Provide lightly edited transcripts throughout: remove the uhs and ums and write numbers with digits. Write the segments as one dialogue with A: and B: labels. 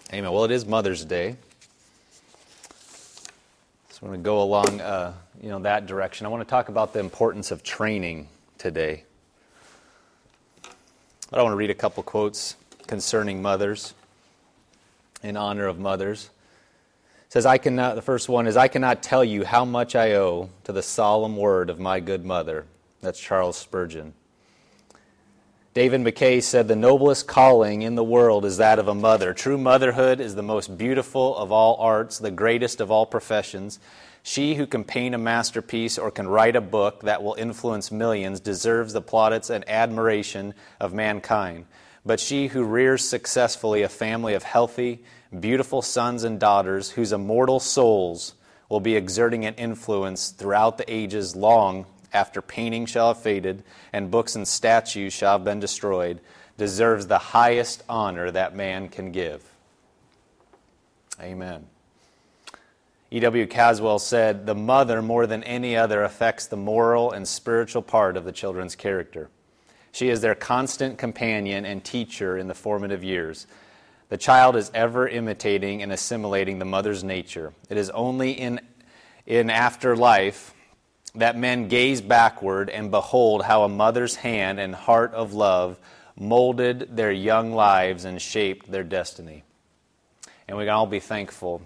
A: Amen. Well, it is Mother's Day. So I'm going to go along, that direction. I want to talk about the importance of training today. I want to read a couple quotes concerning mothers, in honor of mothers. It says, the first one is, I cannot tell you how much I owe to the solemn word of my good mother. That's Charles Spurgeon. David McKay said, the noblest calling in the world is that of a mother. True motherhood is the most beautiful of all arts, the greatest of all professions. She who can paint a masterpiece or can write a book that will influence millions deserves the plaudits and admiration of mankind. But she who rears successfully a family of healthy, beautiful sons and daughters whose immortal souls will be exerting an influence throughout the ages long after painting shall have faded and books and statues shall have been destroyed, deserves the highest honor that man can give. Amen. E.W. Caswell said, the mother, more than any other, affects the moral and spiritual part of the children's character. She is their constant companion and teacher in the formative years. The child is ever imitating and assimilating the mother's nature. It is only in after life that men gaze backward and behold how a mother's hand and heart of love molded their young lives and shaped their destiny. And we can all be thankful,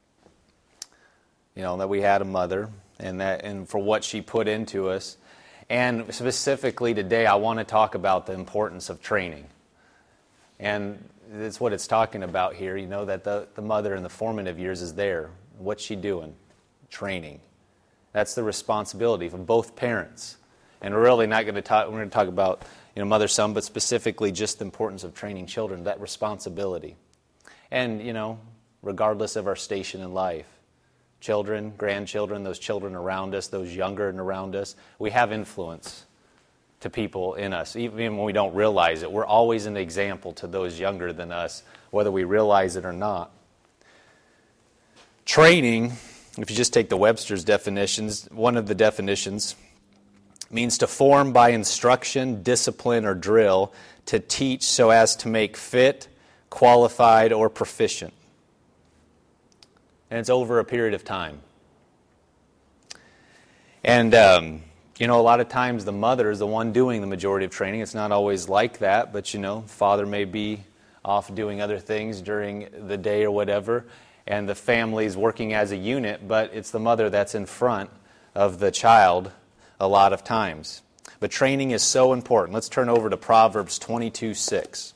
A: that we had a mother and for what she put into us. And specifically today, I want to talk about the importance of training. And that's what it's talking about here, that the mother in the formative years is there. What's she doing? Training. That's the responsibility of both parents. And we're really not going to talk, we're going to talk about, mother, son, but specifically just the importance of training children, that responsibility. And, regardless of our station in life, children, grandchildren, those children around us, those younger and around us, we have influence to people in us. Even when we don't realize it, we're always an example to those younger than us, whether we realize it or not. Training, if you just take the Webster's definitions, one of the definitions means to form by instruction, discipline, or drill, to teach so as to make fit, qualified, or proficient. And it's over a period of time. And, a lot of times the mother is the one doing the majority of training. It's not always like that, but, father may be off doing other things during the day or whatever, and the family's working as a unit, but it's the mother that's in front of the child a lot of times. But training is so important. Let's turn over to Proverbs 22:6.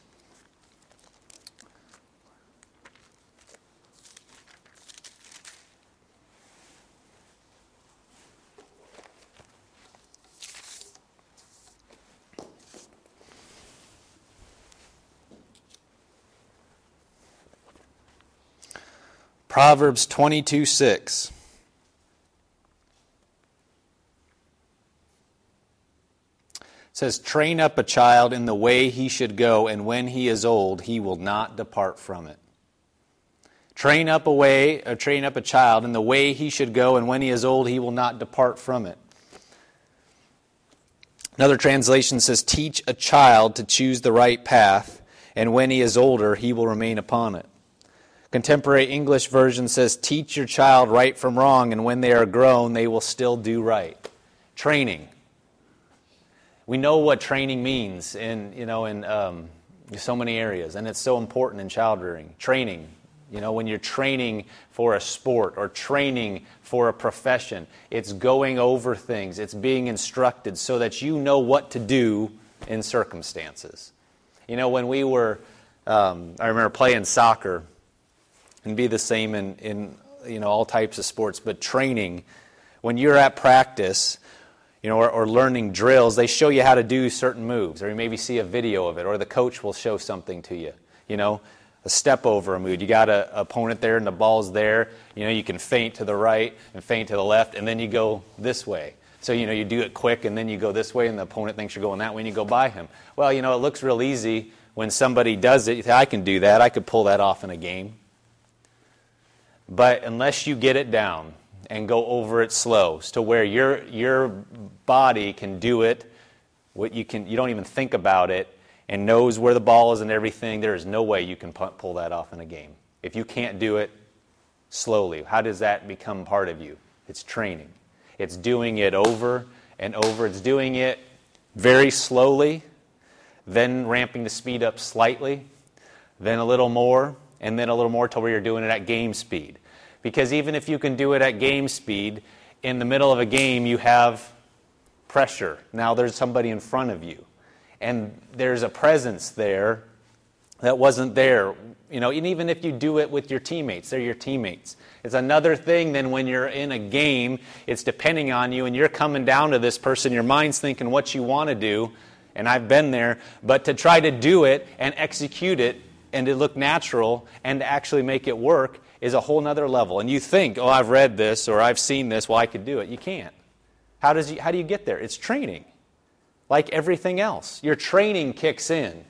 A: Proverbs 22:6 says, train up a child in the way he should go, and when he is old, he will not depart from it. Train up a child in the way he should go, and when he is old, he will not depart from it. Another translation says, teach a child to choose the right path, and when he is older, he will remain upon it. Contemporary English version says, teach your child right from wrong, and when they are grown, they will still do right. Training. We know what training means in so many areas, and it's so important in child rearing. Training. When you're training for a sport or training for a profession, it's going over things. It's being instructed so that you know what to do in circumstances. When we were, I remember playing soccer, and be the same in all types of sports. But training, when you're at practice, or learning drills, they show you how to do certain moves, or you maybe see a video of it, or the coach will show something to you. A step over a move. You got an opponent there, and the ball's there. You can feint to the right and feint to the left, and then you go this way. So you do it quick, and then you go this way, and the opponent thinks you're going that way, and you go by him. Well, it looks real easy when somebody does it. You think, I can do that. I could pull that off in a game. But unless you get it down and go over it slow, to where your body can do it, you don't even think about it, and knows where the ball is and everything, there is no way you can pull that off in a game. if you can't do it slowly? How does that become part of you? It's training. It's doing it over and over. It's doing it very slowly, then ramping the speed up slightly, then a little more, and then a little more till where you're doing it at game speed. Because even if you can do it at game speed, in the middle of a game you have pressure. Now there's somebody in front of you. And there's a presence there that wasn't there. And even if you do it with your teammates, they're your teammates. It's another thing than when you're in a game, it's depending on you, and you're coming down to this person, your mind's thinking what you want to do, and I've been there, but to try to do it and execute it and to look natural and to actually make it work is a whole nother level. And you think, oh, I've read this or I've seen this, well, I could do it. You can't. How do you get there? It's training. Like everything else. Your training kicks in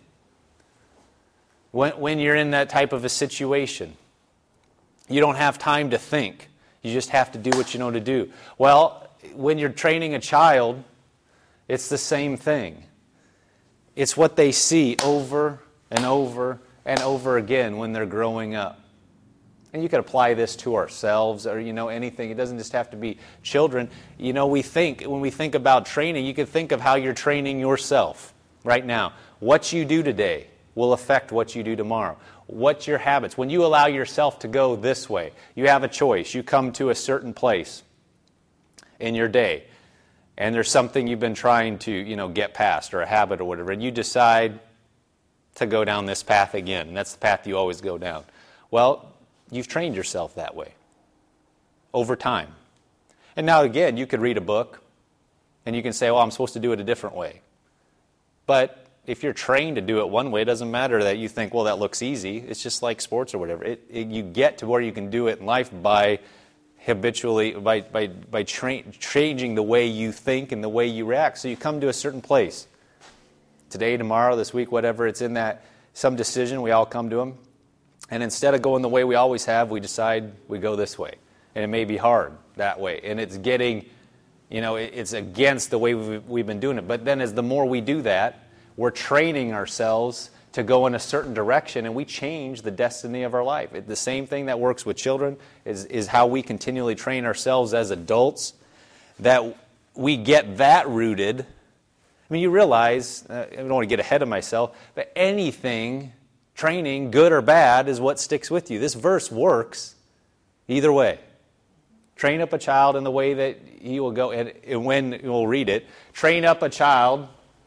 A: when you're in that type of a situation. You don't have time to think. You just have to do what you know to do. Well, when you're training a child, it's the same thing. It's what they see over and over and over again when they're growing up. And you could apply this to ourselves or, anything. It doesn't just have to be children. When we think about training, you could think of how you're training yourself right now. What you do today will affect what you do tomorrow. What's your habits? When you allow yourself to go this way, you have a choice. You come to a certain place in your day, and there's something you've been trying to, get past, or a habit or whatever, and you decide to go down this path again. And that's the path you always go down. Well, you've trained yourself that way over time. And now again, you could read a book and you can say, well, I'm supposed to do it a different way. But if you're trained to do it one way, it doesn't matter that you think, well, that looks easy. It's just like sports or whatever. You get to where you can do it in life by habitually, by changing the way you think and the way you react. So you come to a certain place. Today, tomorrow, this week, whatever, it's in that some decision, we all come to them. And instead of going the way we always have, we decide we go this way. And it may be hard that way. And it's getting, it's against the way we've been doing it. But then as the more we do that, we're training ourselves to go in a certain direction, and we change the destiny of our life. The same thing that works with children is how we continually train ourselves as adults, that we get that rooted. I mean, you realize, I don't want to get ahead of myself, but anything, training, good or bad, is what sticks with you. This verse works either way. Train up a child in the way that he will go, and when we'll read it, train up a child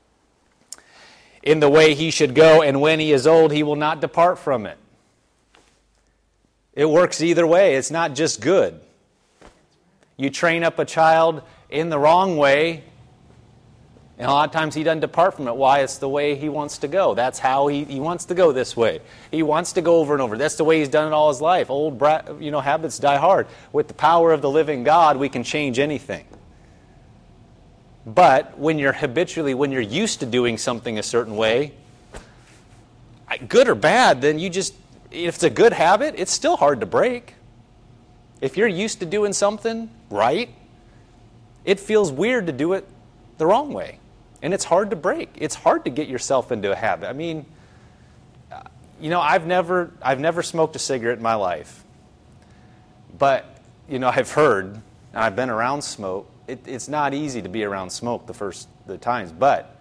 A: in the way he should go, and when he is old, he will not depart from it. It works either way. It's not just good. You train up a child in the wrong way, and a lot of times he doesn't depart from it. Why? It's the way he wants to go. That's how he wants to go this way. He wants to go over and over. That's the way he's done it all his life. Old habits die hard. With the power of the living God, we can change anything. But when you're used to doing something a certain way, good or bad, then if it's a good habit, it's still hard to break. If you're used to doing something right, it feels weird to do it the wrong way. And it's hard to break. It's hard to get yourself into a habit. I mean, I've never smoked a cigarette in my life. But, I've heard, and I've been around smoke. It's not easy to be around smoke the times. But,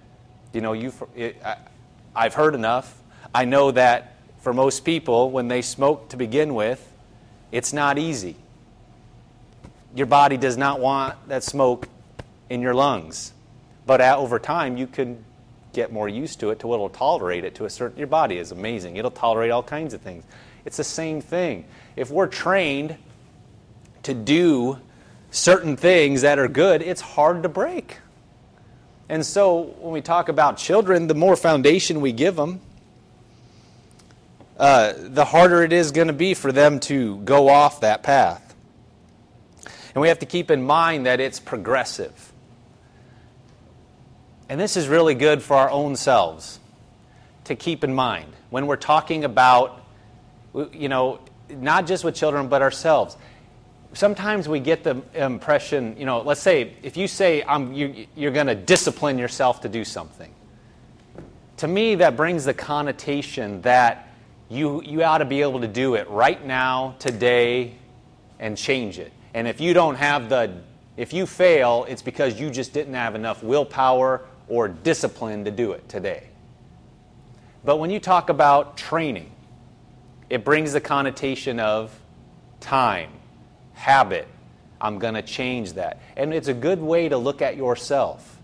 A: I've heard enough. I know that for most people, when they smoke to begin with, it's not easy. Your body does not want that smoke in your lungs. But over time, you can get more used to it to what will tolerate it to a certain... Your body is amazing. It'll tolerate all kinds of things. It's the same thing. If we're trained to do certain things that are good, it's hard to break. And so when we talk about children, the more foundation we give them, the harder it is going to be for them to go off that path. And we have to keep in mind that it's progressive. And this is really good for our own selves to keep in mind when we're talking about, not just with children, but ourselves. Sometimes we get the impression, let's say, if you say you're going to discipline yourself to do something. To me, that brings the connotation that you ought to be able to do it right now, today, and change it. And if you fail, it's because you just didn't have enough willpower or discipline to do it today. But when you talk about training, it brings the connotation of time, habit. I'm going to change that. And it's a good way to look at yourself.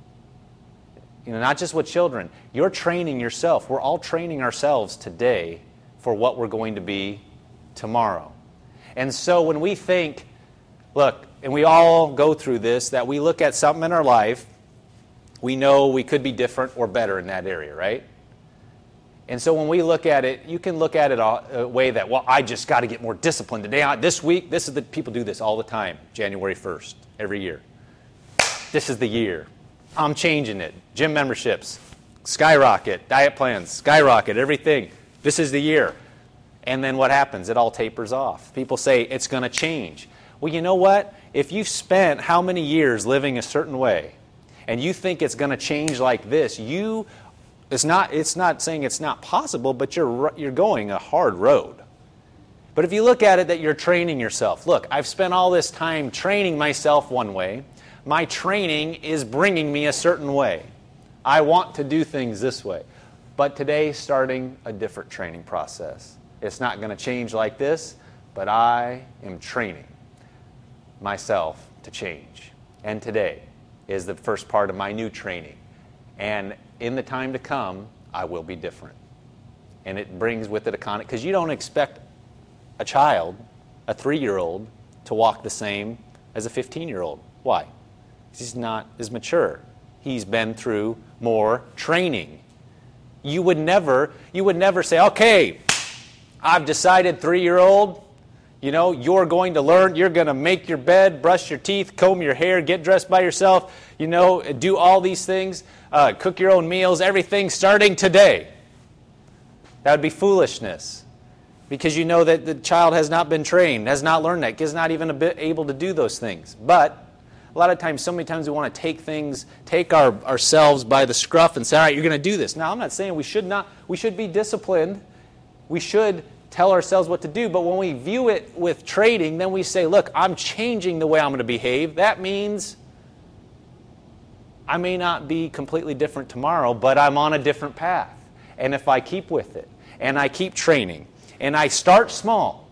A: Not just with children. You're training yourself. We're all training ourselves today for what we're going to be tomorrow. And so when we think, look, and we all go through this, that we look at something in our life, we know we could be different or better in that area, right? And so when we look at it, you can look at it a way that, well, I just got to get more disciplined today. This week, people do this all the time, January 1st, every year. This is the year. I'm changing it. Gym memberships, skyrocket. Diet plans, skyrocket. Everything. This is the year. And then what happens? It all tapers off. People say it's going to change. Well, you know what? If you've spent how many years living a certain way, and you think it's going to change like this, it's not saying it's not possible, but you're going a hard road. But if you look at it that you're training yourself, look, I've spent all this time training myself one way. My training is bringing me a certain way. I want to do things this way. But today, starting a different training process. It's not going to change like this, but I am training myself to change. And today is the first part of my new training. And in the time to come, I will be different. And it brings with it because you don't expect a child, a 3-year-old, to walk the same as a 15-year-old. Why? Because he's not as mature. He's been through more training. You would never say, okay, I've decided, 3-year-old, you're going to learn, you're going to make your bed, brush your teeth, comb your hair, get dressed by yourself, do all these things, cook your own meals, everything starting today. That would be foolishness. Because you know that the child has not been trained, has not learned that, is not even able to do those things. But a lot of times, so many times we want to take ourselves by the scruff and say, all right, you're going to do this. Now, I'm not saying we should be disciplined. We should tell ourselves what to do. But when we view it with trading, then we say, look, I'm changing the way I'm going to behave. That means I may not be completely different tomorrow, but I'm on a different path. And if I keep with it, and I keep training, and I start small,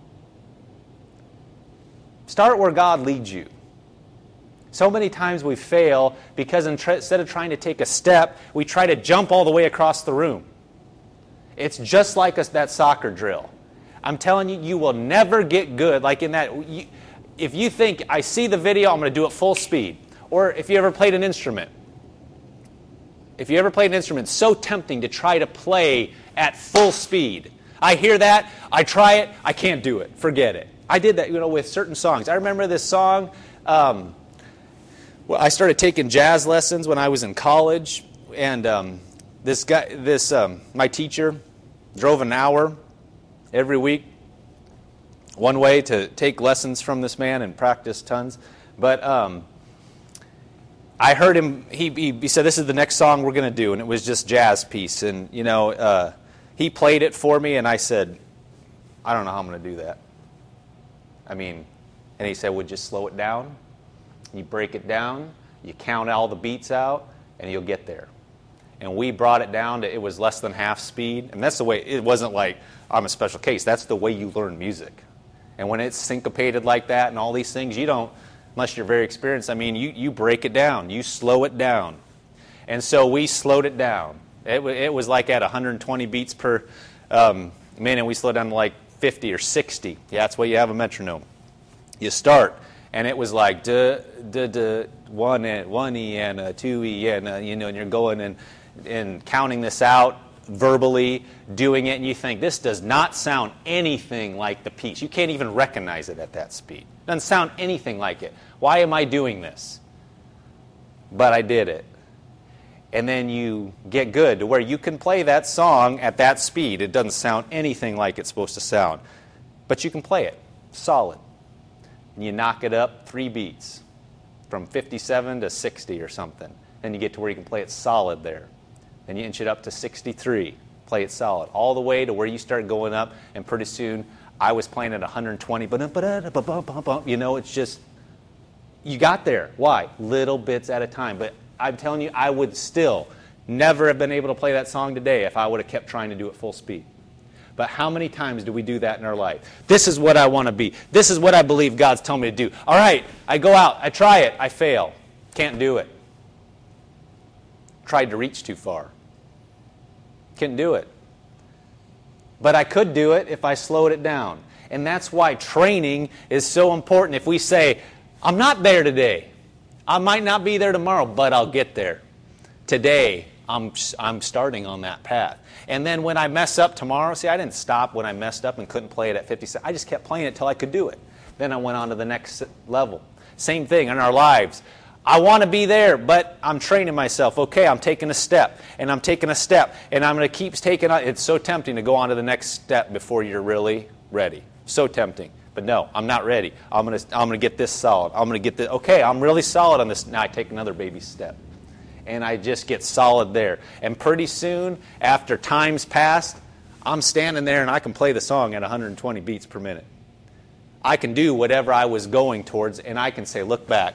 A: start where God leads you. So many times we fail because instead of trying to take a step, we try to jump all the way across the room. It's just like that soccer drill. I'm telling you, you will never get good. Like in that, if you think, I see the video, I'm going to do it full speed. Or if you ever played an instrument. If you ever played an instrument, it's so tempting to try to play at full speed. I hear that, I try it, I can't do it. Forget it. I did that, with certain songs. I remember this song. I started taking jazz lessons when I was in college, and my teacher drove an hour every week, one way to take lessons from this man and practice tons. But I heard him. He said, "This is the next song we're going to do," and it was just jazz piece. And he played it for me, and I said, "I don't know how I'm going to do that." And he said, "Well, just slow it down. You break it down, you count all the beats out, and you'll get there." And we brought it down to, it was less than half speed. And that's the way, it wasn't like, I'm a special case. That's the way you learn music. And when it's syncopated like that and all these things, you don't, unless you're very experienced, you break it down. You slow it down. And so we slowed it down. It was like at 120 beats per minute. We slowed down to like 50 or 60. Yeah, that's why you have a metronome. You start. And it was like duh, duh, duh, 1 E and a 2 E and and you're going and counting this out verbally, doing it, and you think this does not sound anything like the piece. You can't even recognize it at that speed. It doesn't sound anything like it. Why am I doing this? But I did it. And then you get good to where you can play that song at that speed. It doesn't sound anything like it's supposed to sound. But you can play it solid. And you knock it up 3 beats from 57 to 60 or something. Then you get to where you can play it solid there. Then you inch it up to 63. Play it solid. All the way to where you start going up, and pretty soon I was playing at 120, it's just, you got there. Why? Little bits at a time. But I'm telling you, I would still never have been able to play that song today if I would have kept trying to do it full speed. But how many times do we do that in our life? This is what I want to be. This is what I believe God's telling me to do. All right, I go out, I try it, I fail. Can't do it. Tried to reach too far. Couldn't do it. But I could do it if I slowed it down. And that's why training is so important. If we say, I'm not there today. I might not be there tomorrow, but I'll get there. Today, I'm starting on that path. And then when I mess up tomorrow, see, I didn't stop when I messed up and couldn't play it at 50 I just kept playing it till I could do it. Then I went on to the next level. Same thing in our lives. I want to be there, but I'm training myself. Okay, I'm taking a step, and I'm taking a step, and I'm going to keep taking it. It's so tempting to go on to the next step before you're really ready. So tempting. But no, I'm not ready. I'm going to get this solid. I'm going to get this. Okay, I'm really solid on this. Now I take another baby step. And I just get solid there. And pretty soon, after time's passed, I'm standing there and I can play the song at 120 beats per minute. I can do whatever I was going towards, and I can say, look back.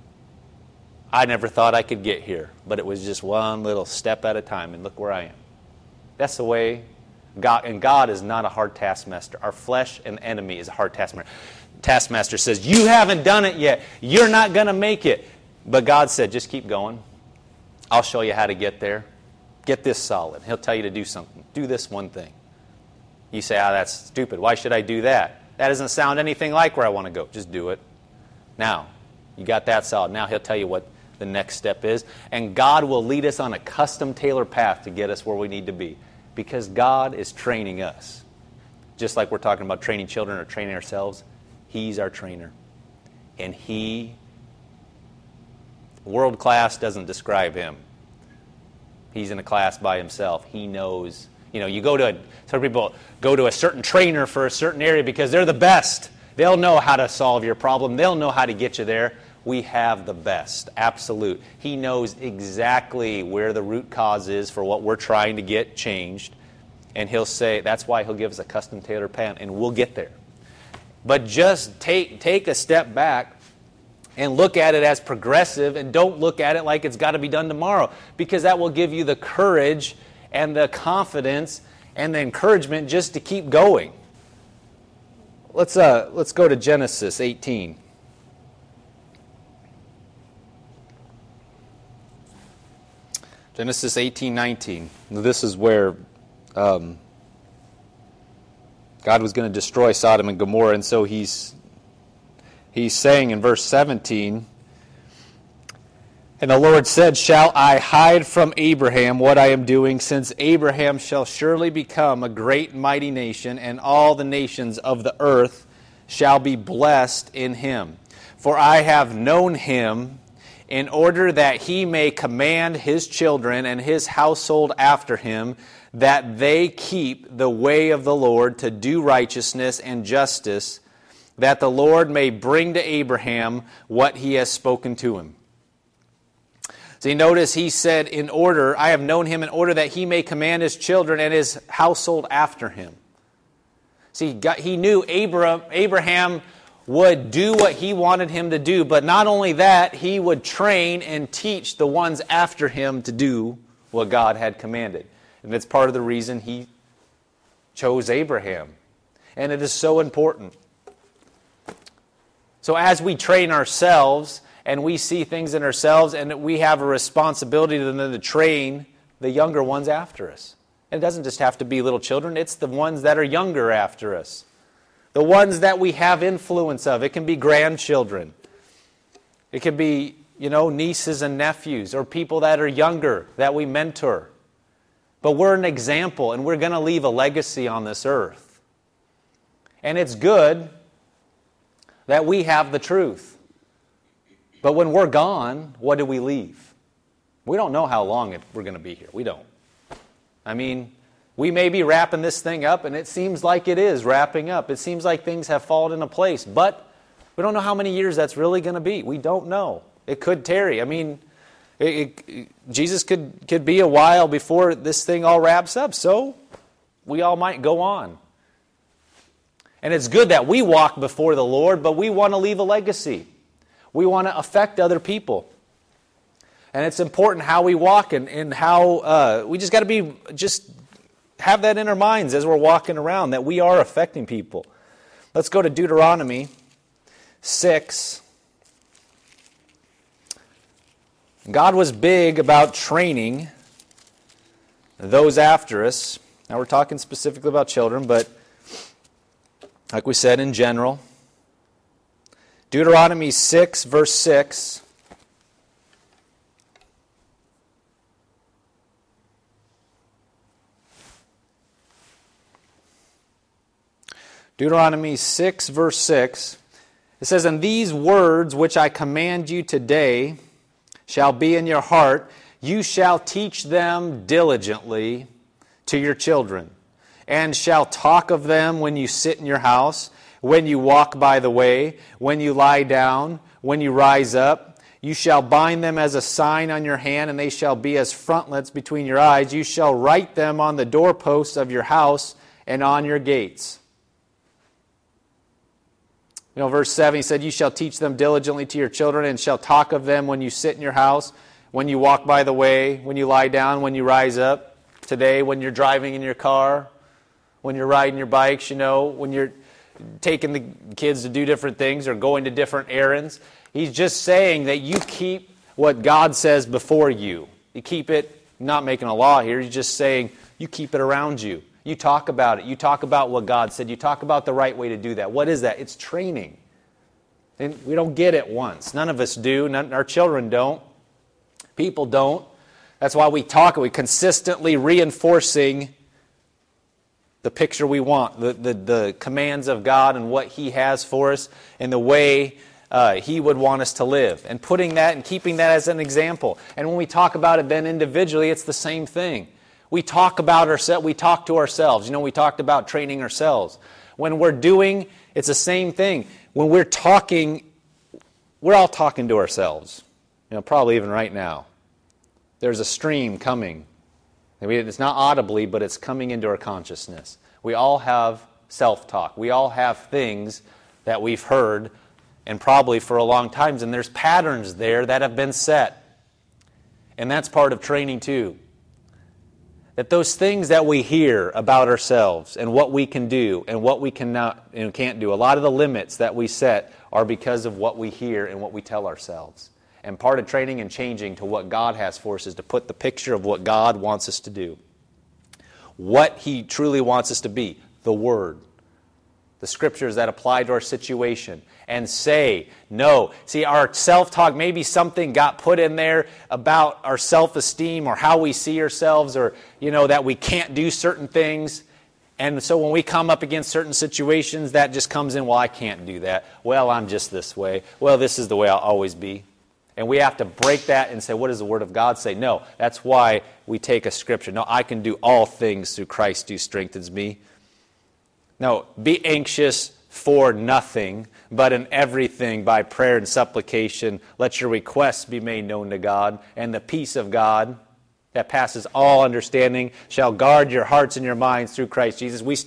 A: I never thought I could get here, but it was just one little step at a time, and look where I am. That's the way God, and God is not a hard taskmaster. Our flesh and enemy is a hard taskmaster. Taskmaster says, you haven't done it yet. You're not going to make it. But God said, just keep going. I'll show you how to get there. Get this solid. He'll tell you to do something. Do this one thing. You say, that's stupid. Why should I do that? That doesn't sound anything like where I want to go. Just do it. Now, you got that solid. Now He'll tell you what the next step is. And God will lead us on a custom-tailored path to get us where we need to be. Because God is training us. Just like we're talking about training children or training ourselves, He's our trainer. And world class doesn't describe Him. He's in a class by Himself. He knows. Some people go to a certain trainer for a certain area because they're the best. They'll know how to solve your problem. They'll know how to get you there. We have the best. Absolute. He knows exactly where the root cause is for what we're trying to get changed. And He'll say, that's why He'll give us a custom-tailored plan, and we'll get there. But just take a step back and look at it as progressive, and don't look at it like it's got to be done tomorrow, because that will give you the courage and the confidence and the encouragement just to keep going. Let's go to Genesis 18. Genesis 18:19. This is where God was going to destroy Sodom and Gomorrah, and so He's saying in verse 17, and the Lord said, shall I hide from Abraham what I am doing, since Abraham shall surely become a great and mighty nation, and all the nations of the earth shall be blessed in him. For I have known him, in order that he may command his children and his household after him, that they keep the way of the Lord to do righteousness and justice, that the Lord may bring to Abraham what He has spoken to him. So you notice He said, I have known him in order that he may command his children and his household after him. See, he knew Abraham would do what he wanted him to do, but not only that, he would train and teach the ones after him to do what God had commanded. And that's part of the reason He chose Abraham. And it is so important. So as we train ourselves and we see things in ourselves, and we have a responsibility to train the younger ones after us. And it doesn't just have to be little children, it's the ones that are younger after us. The ones that we have influence of. It can be grandchildren. It can be, nieces and nephews, or people that are younger that we mentor. But we're an example, and we're going to leave a legacy on this earth. And it's good that we have the truth. But when we're gone, what do we leave? We don't know how long we're going to be here. We don't. We may be wrapping this thing up, and it seems like it is wrapping up. It seems like things have fallen into place. But we don't know how many years that's really going to be. We don't know. It could tarry. Jesus could be a while before this thing all wraps up. So we all might go on. And it's good that we walk before the Lord, but we want to leave a legacy. We want to affect other people. And it's important how we walk and how we just got to have that in our minds as we're walking around, that we are affecting people. Let's go to Deuteronomy 6. God was big about training those after us. Now we're talking specifically about children, but like we said in general. Deuteronomy 6, verse 6. Deuteronomy 6, verse 6. It says, "And these words which I command you today shall be in your heart. You shall teach them diligently to your children, and shall talk of them when you sit in your house, when you walk by the way, when you lie down, when you rise up. You shall bind them as a sign on your hand, and they shall be as frontlets between your eyes. You shall write them on the doorposts of your house and on your gates." Verse 7, he said, "You shall teach them diligently to your children, and shall talk of them when you sit in your house, when you walk by the way, when you lie down, when you rise up." Today, when you're driving in your car, when you're riding your bikes, when you're taking the kids to do different things or going to different errands. He's just saying that you keep what God says before you. You keep it, not making a law here, he's just saying you keep it around you. You talk about it. You talk about what God said. You talk about the right way to do that. What is that? It's training. And we don't get it once. None of us do. Our children don't. People don't. That's why we talk. We consistently reinforcing the picture we want, the commands of God and what He has for us and the way He would want us to live. And putting that and keeping that as an example. And when we talk about it then individually, it's the same thing. We talk about ourselves. We talk to ourselves. We talked about training ourselves. When we're doing, it's the same thing. When we're talking, we're all talking to ourselves. Probably even right now. There's a stream coming. It's not audibly, but it's coming into our consciousness. We all have self-talk. We all have things that we've heard, and probably for a long time, and there's patterns there that have been set. And that's part of training too. That those things that we hear about ourselves and what we can do and what we cannot and can't do, a lot of the limits that we set are because of what we hear and what we tell ourselves. And part of training and changing to what God has for us is to put the picture of what God wants us to do. What He truly wants us to be. The Word. The Scriptures that apply to our situation. And say, no. See, our self-talk, maybe something got put in there about our self-esteem or how we see ourselves or, that we can't do certain things. And so when we come up against certain situations, that just comes in, well, I can't do that. Well, I'm just this way. Well, this is the way I'll always be. And we have to break that and say, what does the Word of God say? No, that's why we take a Scripture. No, I can do all things through Christ who strengthens me. No, be anxious for nothing, but in everything by prayer and supplication, let your requests be made known to God, and the peace of God that passes all understanding shall guard your hearts and your minds through Christ Jesus. We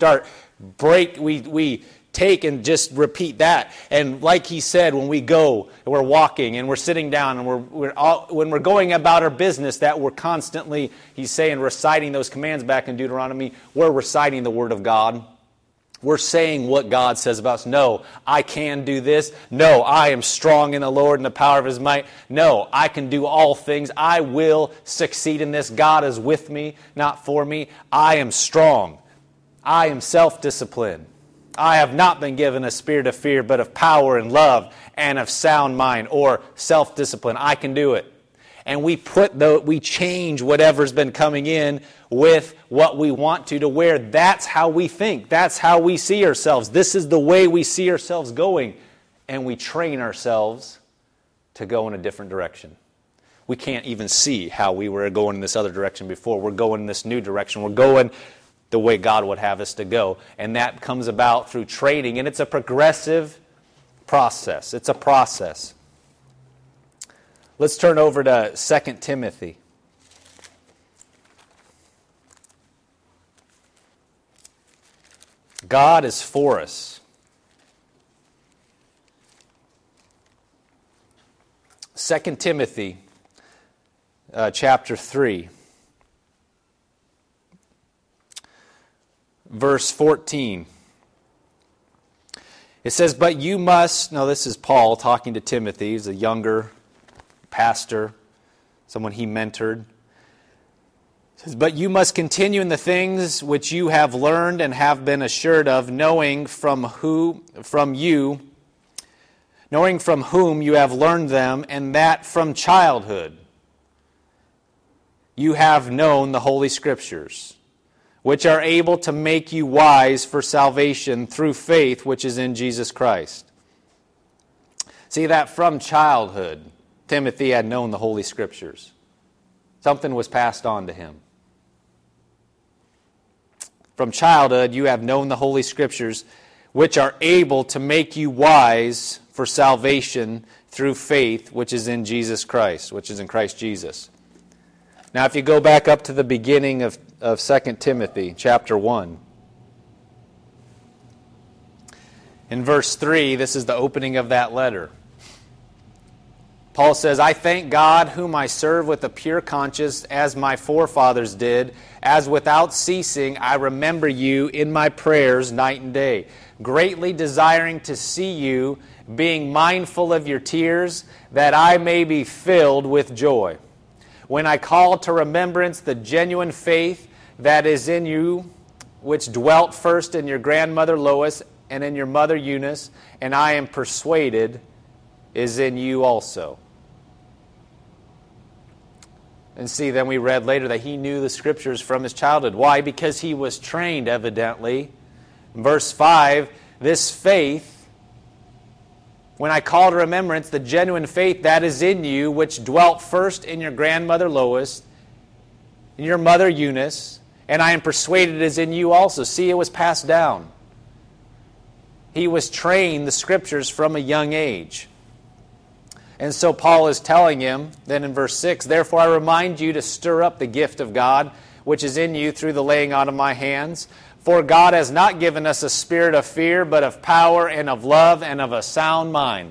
A: take and just repeat that. And like he said, when we go and we're walking and we're sitting down and when we're going about our business, that we're constantly, he's saying, reciting those commands back in Deuteronomy, we're reciting the Word of God. We're saying what God says about us. No, I can do this. No, I am strong in the Lord and the power of His might. No, I can do all things. I will succeed in this. God is with me, not for me. I am strong. I am self-disciplined. I have not been given a spirit of fear, but of power and love and of sound mind or self-discipline. I can do it. And we change whatever's been coming in with what we want to where that's how we think. That's how we see ourselves. This is the way we see ourselves going. And we train ourselves to go in a different direction. We can't even see how we were going in this other direction before. We're going in this new direction. We're going the way God would have us to go. And that comes about through training. And it's a progressive process. It's a process. Let's turn over to 2 Timothy. God is for us. 2 Timothy chapter 3, verse 14. It says, but you must, now this is Paul talking to Timothy, he's a younger pastor, someone he mentored. It says, but you must continue in the things which you have learned and have been assured of, knowing from whom you have learned them, and that from childhood you have known the Holy Scriptures, which are able to make you wise for salvation through faith which is in Jesus Christ. See that from childhood, Timothy had known the Holy Scriptures. Something was passed on to him. From childhood you have known the Holy Scriptures, which are able to make you wise for salvation through faith which is in Jesus Christ, which is in Christ Jesus. Now if you go back up to the beginning of 2 Timothy chapter 1, in verse 3, this is the opening of that letter. Paul says, I thank God whom I serve with a pure conscience as my forefathers did, as without ceasing I remember you in my prayers night and day, greatly desiring to see you, being mindful of your tears, that I may be filled with joy. When I call to remembrance the genuine faith that is in you, which dwelt first in your grandmother Lois and in your mother Eunice, and I am persuaded is in you also. And see, then we read later that he knew the Scriptures from his childhood. Why? Because he was trained, evidently. In verse 5, this faith, when I call to remembrance the genuine faith that is in you, which dwelt first in your grandmother Lois, in your mother Eunice, and I am persuaded is in you also. See, it was passed down. He was trained the Scriptures from a young age. And so Paul is telling him, then in verse 6, therefore I remind you to stir up the gift of God, which is in you through the laying on of my hands. For God has not given us a spirit of fear, but of power and of love and of a sound mind.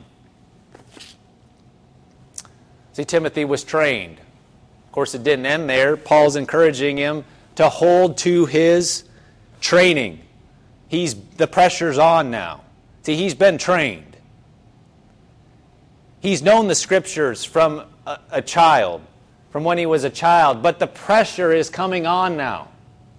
A: See, Timothy was trained. Of course, it didn't end there. Paul's encouraging him to hold to his training. The pressure's on now. See, he's been trained. He's known the Scriptures from a child, from when he was a child, but the pressure is coming on now.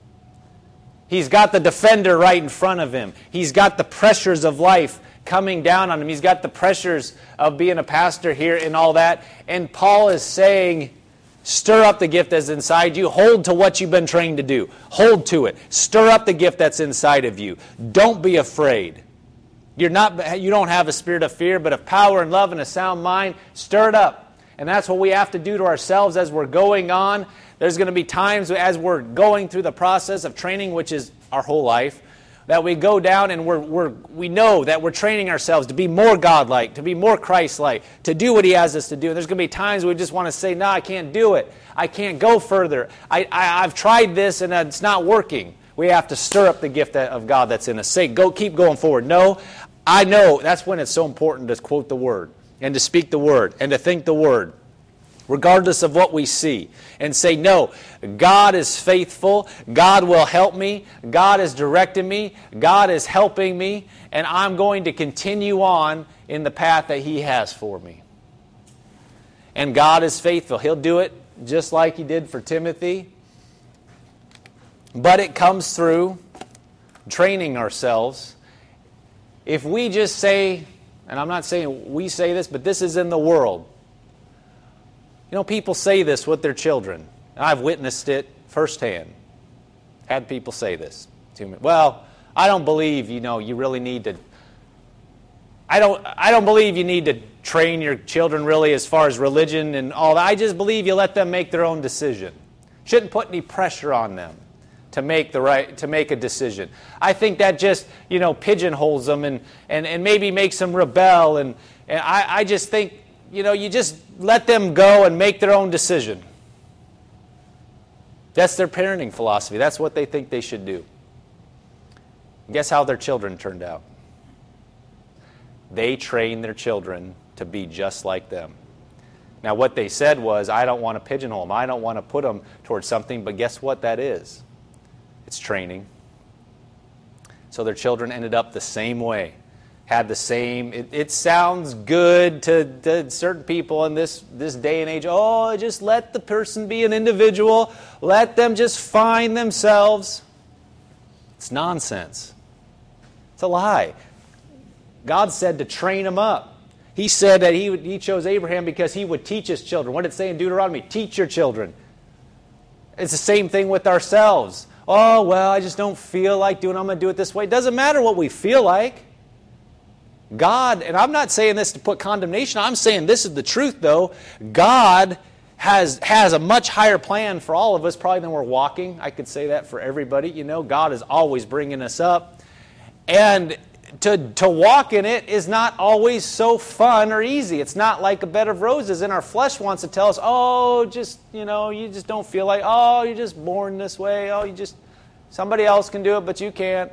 A: He's got the defender right in front of him. He's got the pressures of life coming down on him. He's got the pressures of being a pastor here and all that. And Paul is saying, stir up the gift that's inside you. Hold to what you've been trained to do. Hold to it. Stir up the gift that's inside of you. Don't be afraid. You don't have a spirit of fear, but of power and love and a sound mind. Stir it up. And that's what we have to do to ourselves as we're going on. There's going to be times as we're going through the process of training, which is our whole life, that we go down and we know that we're training ourselves to be more God-like, to be more Christ-like, to do what He has us to do. And there's going to be times we just want to say, no, I can't do it. I can't go further. I've tried this and it's not working. We have to stir up the gift of God that's in us. Say, keep going forward. No, I know. That's when it's so important to quote the Word and to speak the Word and to think the Word, regardless of what we see, and say, no, God is faithful, God will help me, God is directing me, God is helping me, and I'm going to continue on in the path that He has for me. And God is faithful. He'll do it just like He did for Timothy, but it comes through training ourselves. If we just say, and I'm not saying we say this, but this is in the world. You know, people say this with their children. I've witnessed it firsthand. Had people say this to me. Well, I don't believe, you really need to... I don't believe you need to train your children really as far as religion and all that. I just believe you let them make their own decision. Shouldn't put any pressure on them to make a decision. I think that just, pigeonholes them and maybe makes them rebel. And I just think, you just let them go and make their own decision. That's their parenting philosophy. That's what they think they should do. Guess how their children turned out? They trained their children to be just like them. Now what they said was, I don't want to pigeonhole them. I don't want to put them towards something, but guess what that is? It's training. So their children ended up the same way. Had the same, it sounds good to certain people in this day and age. Oh, just let the person be an individual. Let them just find themselves. It's nonsense. It's a lie. God said to train them up. He said that he chose Abraham because he would teach his children. What did it say in Deuteronomy? Teach your children. It's the same thing with ourselves. Oh, well, I just don't feel like doing it. I'm going to do it this way. It doesn't matter what we feel like. God, and I'm not saying this to put condemnation. I'm saying this is the truth, though. God has a much higher plan for all of us probably than we're walking. I could say that for everybody. You know, God is always bringing us up. And to walk in it is not always so fun or easy. It's not like a bed of roses. And our flesh wants to tell us, oh, just, you know, you just don't feel like, oh, you're just born this way. Oh, somebody else can do it, but you can't.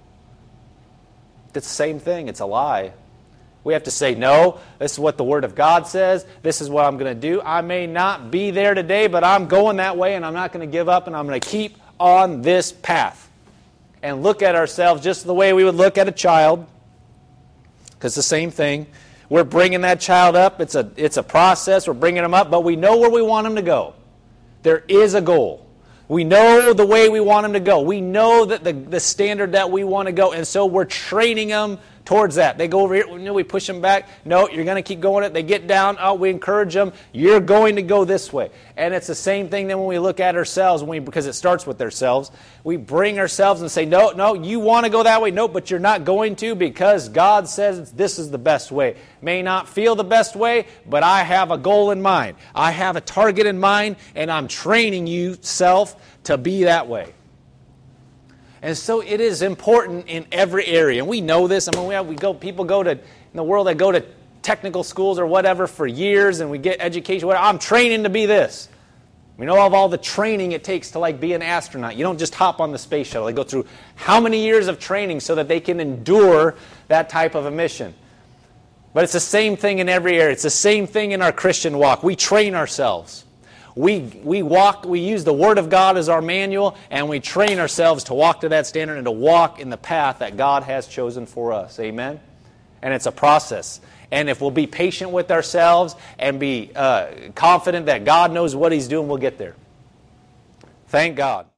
A: It's the same thing. It's a lie. We have to say, no, this is what the Word of God says. This is what I'm going to do. I may not be there today, but I'm going that way, and I'm not going to give up, and I'm going to keep on this path. And look at ourselves just the way we would look at a child. Because the same thing. We're bringing that child up. It's a process. We're bringing them up, but we know where we want them to go. There is a goal. We know the way we want them to go. We know that the standard that we want to go. And so we're training them towards that. They go over here. We push them back. No, you're going to keep going it. They get down. Oh, we encourage them. You're going to go this way. And it's the same thing then when we look at ourselves, because it starts with ourselves. We bring ourselves and say, no, you want to go that way. No, but you're not going to because God says this is the best way. May not feel the best way, but I have a goal in mind. I have a target in mind, and I'm training you, self, to be that way. And so it is important in every area. And we know this. I mean, people go to, in the world, they go to technical schools or whatever for years, and we get education. I'm training to be this. We know of all the training it takes to be an astronaut. You don't just hop on the space shuttle. They go through how many years of training so that they can endure that type of a mission. But it's the same thing in every area. It's the same thing in our Christian walk. We train ourselves. We use the Word of God as our manual, and we train ourselves to walk to that standard and to walk in the path that God has chosen for us. Amen? And it's a process. And if we'll be patient with ourselves and be confident that God knows what He's doing, we'll get there. Thank God.